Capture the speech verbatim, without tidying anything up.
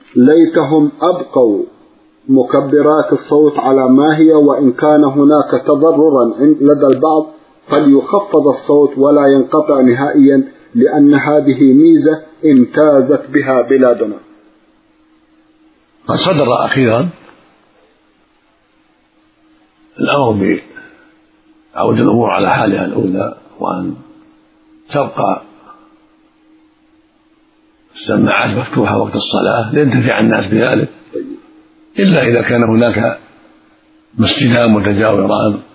ليتهم أبقوا مكبرات الصوت على ما هي، وإن كان هناك تضررا لدى البعض فليخفض الصوت ولا ينقطع نهائيا، لأن هذه ميزة امتازت بها بلادنا. قد صدر أخيرا الأمر بعود الأمور على حالها الأولى، وأن تبقى السماعات مفتوحة وقت الصلاة لينتفع الناس بذلك، إلا إذا كان هناك مسجدان متجاوران